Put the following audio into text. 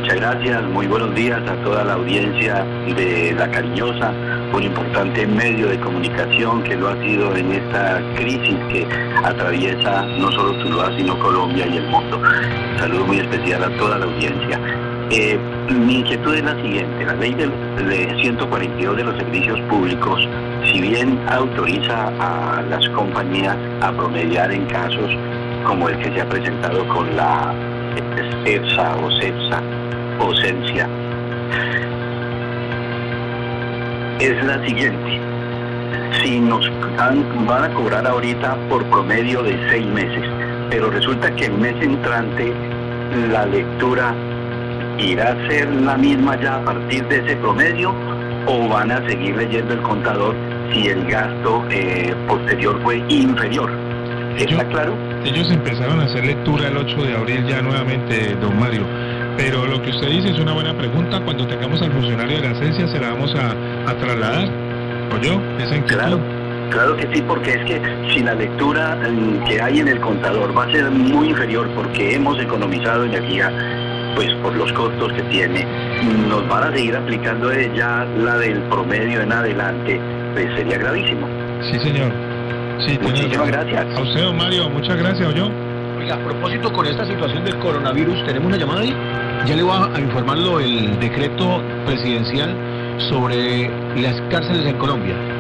Muchas gracias, muy buenos días a toda la audiencia de La Cariñosa, un importante medio de comunicación que lo ha sido en esta crisis que atraviesa no solo Tuluá, sino Colombia y el mundo. Un saludo muy especial a toda la audiencia. Mi inquietud es la siguiente: la ley de 142 de los servicios públicos, si bien autoriza a las compañías a promediar en casos como el que se ha presentado con la EPSA o CEPSA o CENSIA, es la siguiente: si nos van a cobrar ahorita por promedio de 6 meses, pero resulta que el mes entrante la lectura irá a ser la misma ya a partir de ese promedio, o van a seguir leyendo el contador si el gasto posterior fue inferior. ¿Está claro? Ellos empezaron a hacer lectura el 8 de abril ya nuevamente, don Mario. Pero lo que usted dice es una buena pregunta. Cuando tengamos al funcionario de la ciencia se la vamos a trasladar. ¿Oyó? Esa inquietud. Claro que sí, porque es que si la lectura que hay en el contador va a ser muy inferior porque hemos economizado energía, pues por los costos que tiene, nos van a seguir aplicando ya la del promedio en adelante, pues sería gravísimo. Sí, señor. Sí, muchísimas gracias. A usted, don Mario, muchas gracias, ¿oyó? Oiga, a propósito, con esta situación del coronavirus, ¿tenemos una llamada ahí? Ya le voy a informarlo el decreto presidencial sobre las cárceles en Colombia.